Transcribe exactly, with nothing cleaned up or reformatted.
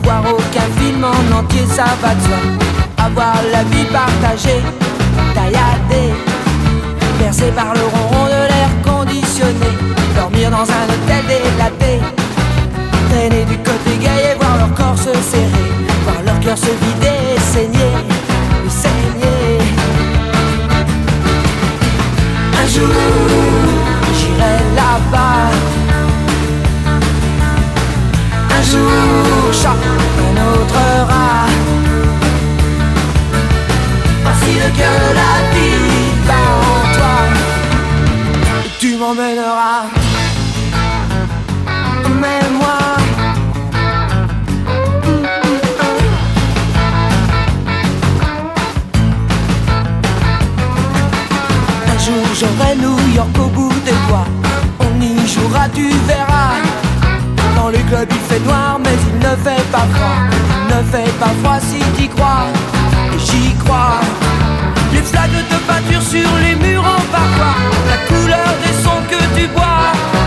voir aucun film en entier, ça va de soi. Avoir la vie partagée, tailladée, bercée par le ronron de l'air conditionné. Dormir dans un hôtel délaté, traîner du côté gay et voir leur corps se serrer, voir leur cœur se vider et saigner, et saigner. Un jour, j'irai là-bas. Un jour, chat, un autre rat. Voici le cœur de la vie bat en toi, et tu m'emmèneras. Mais moi, un jour j'aurai New York au bout des doigts. On y jouera, tu verras. Dans les clubs il fait noir mais il ne fait pas froid. Il ne fait pas froid si t'y crois, et j'y crois. Les flaques de peinture sur les murs en parfois, la couleur des sons que tu bois.